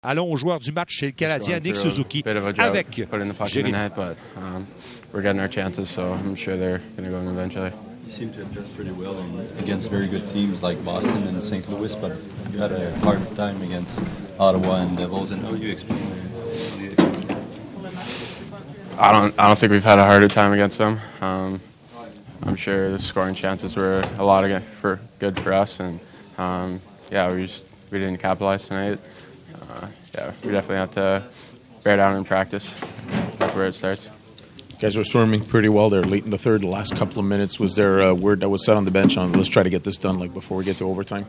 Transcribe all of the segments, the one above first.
Allons au joueur du match chez le Canadien, Nick Suzuki, avec Jérémy. We're getting our chances, so I'm sure they're going to go in eventually. You seem to adjust pretty well against very good teams like Boston and St. Louis, but you had a hard time against Ottawa and Devils. And how do you explain that? I don't think we've had a harder time against them. I'm sure the scoring chances were a lot good for us, and we didn't capitalize tonight. We definitely have to bear down in practice. That's where it starts. You guys were swarming pretty well there late in the third. The last couple of minutes, was there a word that was said on the bench on let's try to get this done before we get to overtime?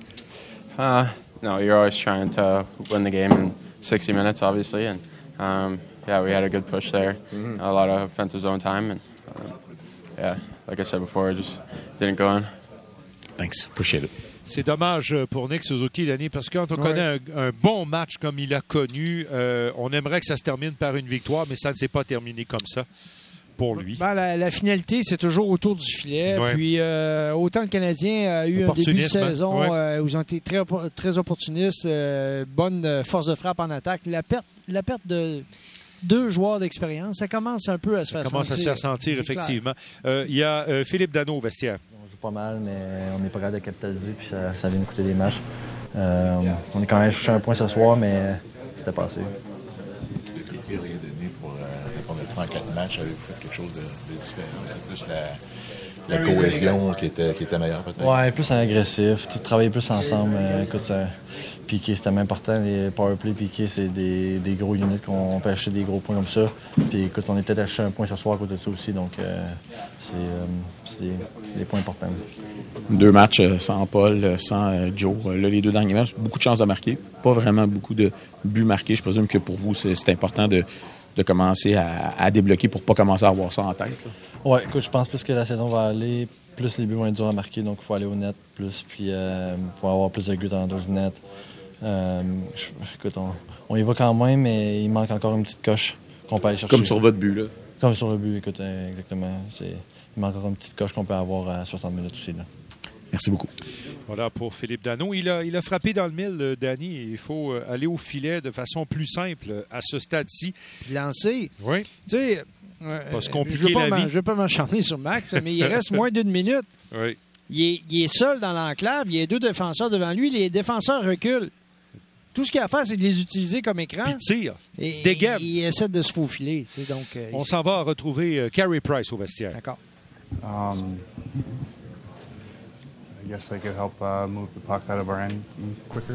No, you're always trying to win the game in 60 minutes, obviously, and we had a good push there, a lot of offensive zone time, and like I said before, it just didn't go in. Thanks, appreciate it. C'est dommage pour Nick Suzuki, Danny, parce que quand on connaît un bon match comme il a connu, on aimerait que ça se termine par une victoire, mais ça ne s'est pas terminé comme ça pour lui. Ben, la finalité, c'est toujours autour du filet. Ouais. Puis autant le Canadien a eu un début de saison où ils ont été très, très opportunistes, bonne force de frappe en attaque. La perte de 2 joueurs d'expérience, ça commence un peu à se faire sentir. Ça commence à se faire sentir, effectivement. Il y a Philippe Danault au vestiaire. Pas mal, mais on n'est pas capable de capitaliser, puis ça vient nous coûter des matchs. On est quand même cherché un point ce soir, mais c'était passé. Qu'est-ce qui a donné pour répondre à 34 matchs? Avez-vous fait quelque chose de différent? C'est plus la cohésion qui était meilleure, peut-être? Ouais, plus agressif, travailler plus ensemble. Écoute, Piqué, c'était même important. Les powerplay, Piqué, c'est des gros units qu'on peut acheter des gros points comme ça. Puis écoute, on est peut-être acheté un point ce soir à côté de ça aussi, donc c'est des points importants. 2 matchs sans Paul, sans Joe. Là, les 2 derniers matchs, beaucoup de chances à marquer. Pas vraiment beaucoup de buts marqués. Je présume que pour vous, c'est important de commencer à débloquer pour pas commencer à avoir ça en tête. Oui, écoute, je pense plus que la saison va aller, plus les buts vont être durs à marquer, donc il faut aller au net plus, puis il faut avoir plus de buts dans le net. Écoute, on y va quand même, mais il manque encore une petite coche qu'on peut aller chercher. Comme sur votre but, là. Comme sur le but, écoute, exactement. Il manque encore une petite coche qu'on peut avoir à 60 minutes aussi, là. Merci beaucoup. Voilà pour Philippe Danault. Il a frappé dans le mille, Danny. Il faut aller au filet de façon plus simple à ce stade-ci. Lancer. Oui. Tu sais, pas se compliquer la vie. Je ne vais pas m'encharner sur Max, mais il reste moins d'1 minute. Oui. Il est seul dans l'enclave. Il y a 2 défenseurs devant lui. Les défenseurs reculent. Tout ce qu'il a à faire, c'est de les utiliser comme écran. Puis tire. Dégaine. Il essaie de se faufiler. Donc, on s'en va retrouver Carey Price au vestiaire. D'accord. I guess I could help move the puck out of our end quicker.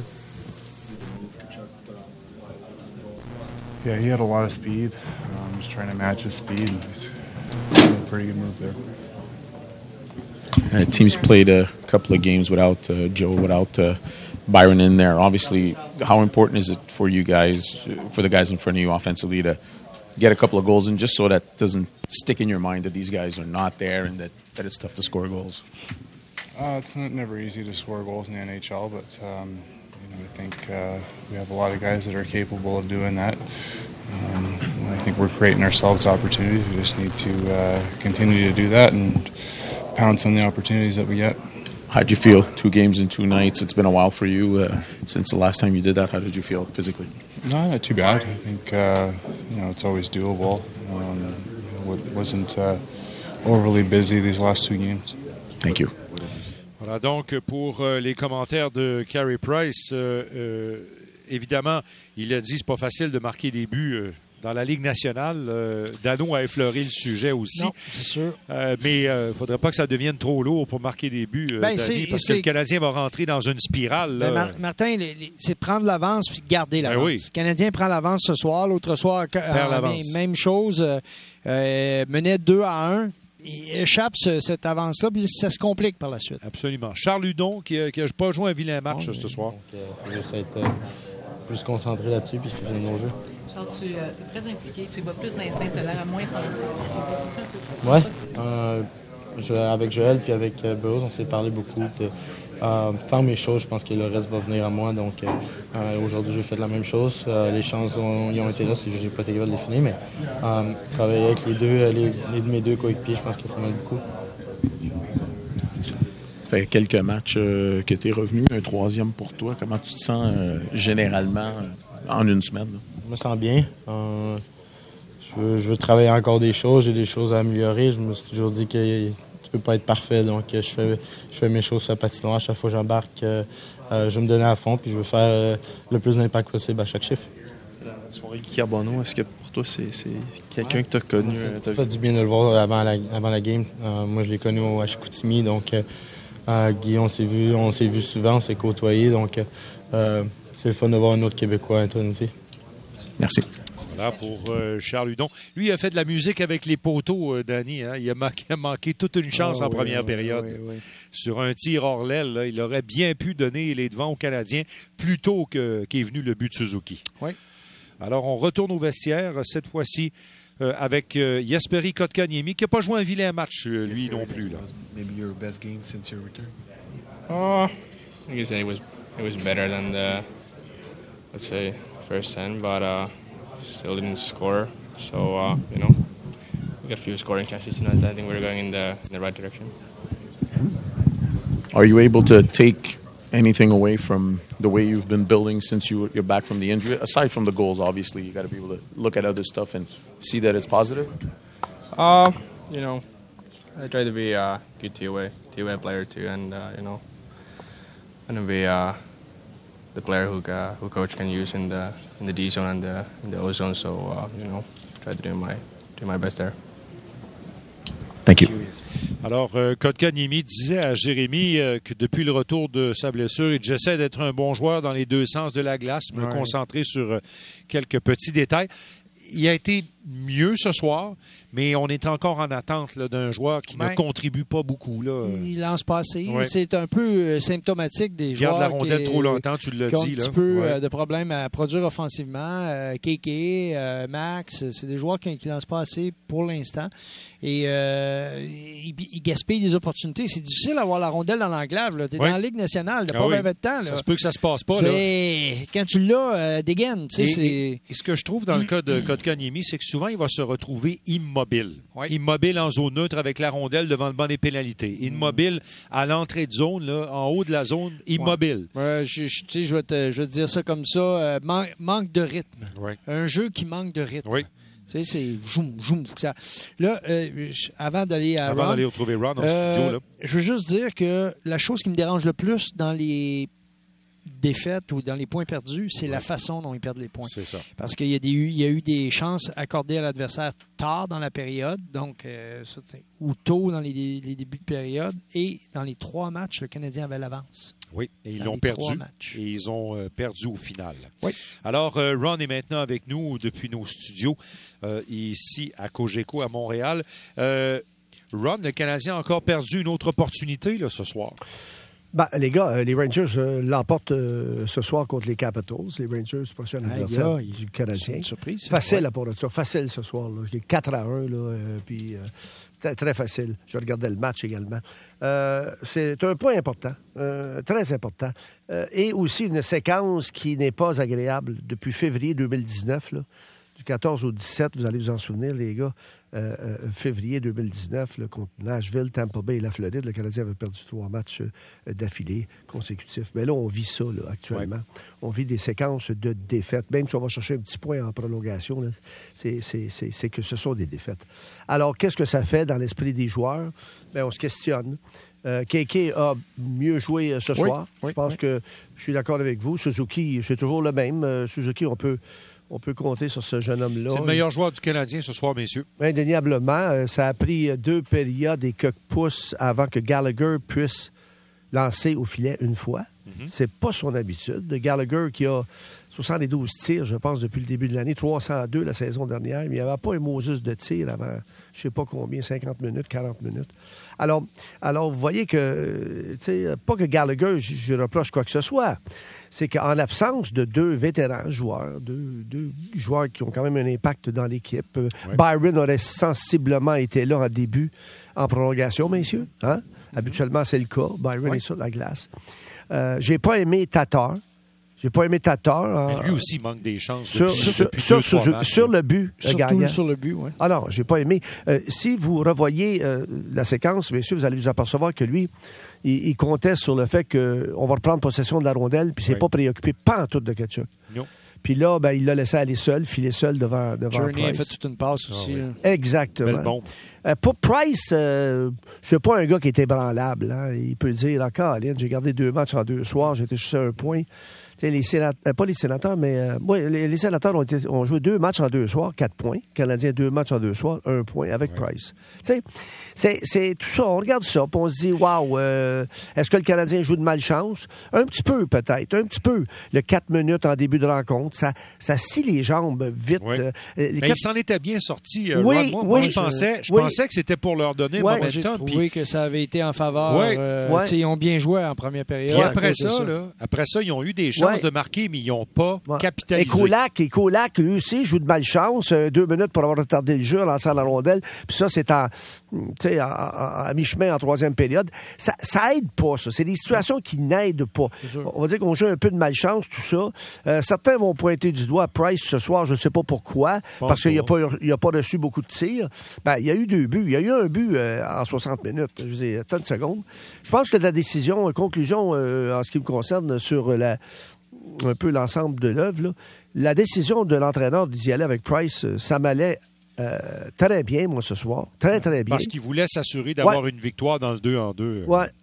Yeah, he had a lot of speed. Just trying to match his speed. He's a pretty good move there. Teams played a couple of games without Joe, without Byron in there. Obviously, how important is it for you guys, for the guys in front of you offensively, to get a couple of goals in, just so that doesn't stick in your mind that these guys are not there and that it's tough to score goals? It's never easy to score goals in the NHL, but I think we have a lot of guys that are capable of doing that. I think we're creating ourselves opportunities. We just need to continue to do that and pounce on the opportunities that we get. How'd you feel? 2 games in 2 nights. It's been a while for you since the last time you did that. How did you feel physically? No, not too bad. I think it's always doable. It wasn't overly busy these last 2 games. Thank you. Voilà donc pour les commentaires de Carey Price. Évidemment, il a dit c'est pas facile de marquer des buts dans la Ligue nationale. Danault a effleuré le sujet aussi. Non, c'est sûr. Mais il ne faudrait pas que ça devienne trop lourd pour marquer des buts, Danny, parce que le Canadien va rentrer dans une spirale. Martin, c'est prendre l'avance puis garder l'avance. Oui. Le Canadien prend l'avance ce soir. L'autre soir, même chose. Menait 2-1. Il échappe cette avance-là, puis ça se complique par la suite. Absolument. Charles Hudon, qui n'a pas joué un vilain match ce soir. Donc, j'essaie d'être plus concentré là-dessus, puis finir nos jeux. Charles, tu es très impliqué, tu vas plus d'instinct, tu as l'air à moins penser. Tu un peu? Oui. Avec Joël puis avec Burroughs, on s'est parlé beaucoup de faire mes choses. Je pense que le reste va venir à moi. Donc, aujourd'hui, j'ai fait la même chose. Les chances ils ont été là, je n'ai pas été capable de les finir, mais travailler avec mes 2 coéquipiers, je pense que ça m'aide beaucoup. Ça fait quelques matchs que tu es revenu, un 3e pour toi. Comment tu te sens généralement en une semaine? Là? Je me sens bien. Je veux travailler encore des choses. J'ai des choses à améliorer. Je me suis toujours dit que tu peux pas être parfait. Donc, je fais mes choses sur la patinoire. À chaque fois que j'embarque, je vais me donner à fond puis je veux faire le plus d'impact possible à chaque chiffre. C'est la soirée Guy Carbonneau. Est-ce que pour toi, c'est quelqu'un que tu as connu? Ça fait du bien de le voir avant la game. Moi, je l'ai connu au Chicoutimi. Donc, Guy, on s'est vu souvent, on s'est côtoyés. Donc, c'est le fun de voir un autre Québécois intronisé. Merci. Voilà pour Charles Hudon. Lui, il a fait de la musique avec les poteaux, Danny. Hein? Il a manqué toute une chance en première période. Oui. Sur un tir hors l'aile, là, il aurait bien pu donner les devants aux Canadiens plus tôt qu'est venu le but de Suzuki. Oui. Alors, on retourne au vestiaire, cette fois-ci avec Jesperi Kotkaniemi, qui n'a pas joué un vilain match, lui non plus. Là. Maybe your best game since your return? I guess it was better than the, let's say, first 10, but still didn't score. So, we got a few scoring chances tonight. I think we're going in the right direction. Are you able to take anything away from the way you've been building since you're back from the injury? Aside from the goals, obviously, you got to be able to look at other stuff and see that it's positive. I try to be a good two-way player too, and and be the player who coach can use in the D zone and the O zone. So try to do my best there. Thank you. Alors, Kotkaniemi disait à Jérémy que depuis le retour de sa blessure, il dit « J'essaie d'être un bon joueur dans les deux sens de la glace, me concentrer sur quelques petits détails. » Il a été mieux ce soir, mais on est encore en attente là, d'un joueur qui ne contribue pas beaucoup. Là. Il lance pas assez. Ouais. C'est un peu symptomatique des joueurs. Garde la rondelle trop longtemps, tu l'as dit. Qui ont un petit peu de problèmes à produire offensivement. Kéké, Max, c'est des joueurs qui ne lancent pas assez pour l'instant. Et ils gaspillent des opportunités. C'est difficile d'avoir la rondelle dans l'enclave. Tu es dans la Ligue nationale, tu n'as pas de temps. Là. Ça se peut que ça se passe pas. Là. Quand tu l'as, dégaine. Et ce que je trouve dans le cas de Kotkaniemi, c'est que souvent, il va se retrouver immobile. Oui. Immobile en zone neutre avec la rondelle devant le banc des pénalités. Immobile à l'entrée de zone, là, en haut de la zone, immobile. Je vais te dire ça comme ça. Manque de rythme. Oui. Un jeu qui manque de rythme. Oui. Tu sais, c'est zoom. Là, avant d'aller à Ron, retrouver Ron en studio, là. Je veux juste dire que la chose qui me dérange le plus dans les défaites ou dans les points perdus, c'est la façon dont ils perdent les points. C'est ça. Parce qu'il y a eu des chances accordées à l'adversaire tard dans la période, donc ou tôt dans les débuts de période, et dans les 3 matchs, le Canadien avait l'avance. Oui, et ils l'ont perdu. Et ils ont perdu au final. Oui. Alors, Ron est maintenant avec nous depuis nos studios ici à Cogeco à Montréal. Ron, le Canadien a encore perdu une autre opportunité là, ce soir. Ben, les gars, les Rangers l'emportent ce soir contre les Capitals. Les Rangers, prochain adversaire du Canadien. C'est une surprise. Facile à pour ça. Facile ce soir. Là. 4-1. Puis très facile. Je regardais le match également. C'est un point important. Très important. Et aussi une séquence qui n'est pas agréable depuis février 2019. Là, du 14 au 17, vous allez vous en souvenir, les gars. Février 2019, là, contre Nashville, Tampa Bay et la Floride, le Canadien avait perdu 3 matchs d'affilée consécutifs. Mais là, on vit ça là, actuellement. Ouais. On vit des séquences de défaites. Même si on va chercher un petit point en prolongation, là, c'est que ce sont des défaites. Alors, qu'est-ce que ça fait dans l'esprit des joueurs? Bien, on se questionne. Kéké a mieux joué ce soir. Je pense que je suis d'accord avec vous. Suzuki, c'est toujours le même. Suzuki, on peut compter sur ce jeune homme-là. C'est le meilleur joueur du Canadien ce soir, messieurs. Indéniablement. Ça a pris 2 périodes et quelques pouces avant que Gallagher puisse lancer au filet une fois. Mm-hmm. C'est pas son habitude. Gallagher qui a 72 tirs, je pense, depuis le début de l'année, 302 la saison dernière, mais il n'y avait pas un Moses de tir avant, je ne sais pas combien, 50 minutes, 40 minutes. Alors vous voyez que, tu sais, pas que Gallagher, je reproche quoi que ce soit, c'est qu'en l'absence de 2 vétérans joueurs, deux joueurs qui ont quand même un impact dans l'équipe, Byron aurait sensiblement été là en début, en prolongation, messieurs. Hein? Habituellement, c'est le cas. Byron est sur la glace. J'ai pas aimé Tatar. Mais lui aussi, il manque des chances. Sur le but. Surtout sur le but, oui. Ah non, j'ai pas aimé. Si vous revoyez la séquence, messieurs, vous allez vous apercevoir que lui, il comptait sur le fait qu'on va reprendre possession de la rondelle, puis c'est pas préoccupé pas en tout de Tkachuk. Non. Puis là, il l'a laissé aller seul, filer seul devant Journey Price. a fait toute une passe aussi. oui. Exactement. Belle bombe. Pour Price, c'est pas un gars qui est ébranlable. Hein. Il peut dire, Caroline, j'ai gardé 2 matchs en 2 soirs, j'ai été juste à 1 point. Les sénateurs, pas les sénateurs, mais les sénateurs ont joué 2 matchs en 2 soirs, 4 points. Canadiens, 2 matchs en 2 soirs, 1 point avec Price. C'est tout ça. On regarde ça, puis on se dit, waouh, est-ce que le Canadien joue de malchance? Un petit peu, peut-être. Un petit peu. Le 4 minutes en début de rencontre, ça scie les jambes vite. Oui. Mais il s'en était bien sorti. Oui, moi, je pensais que c'était pour leur donner un momentum. J'ai trouvé que ça avait été en faveur. Ils ont bien joué en première période. Puis après ça, ils ont eu des chances de marquer, mais ils n'ont pas capitalisé. Et Colac, lui aussi, joue de malchance. 2 minutes pour avoir retardé le jeu en lançant la rondelle. Puis ça, c'est à mi-chemin en 3e période. Ça aide pas, ça. C'est des situations qui n'aident pas. On va dire qu'on joue un peu de malchance, tout ça. Certains vont pointer du doigt Price ce soir, je ne sais pas pourquoi, parce qu'il n'a pas reçu beaucoup de tirs. Il y a eu 2 buts. Il y a eu un but en 60 minutes. Je veux dire, 30 secondes. Je pense que la décision, conclusion en ce qui me concerne sur un peu l'ensemble de l'œuvre, là, la décision de l'entraîneur d'y aller avec Price, ça m'allait très bien, moi, ce soir. Très, très bien. Parce qu'il voulait s'assurer d'avoir une victoire dans le 2-en-2. Oui,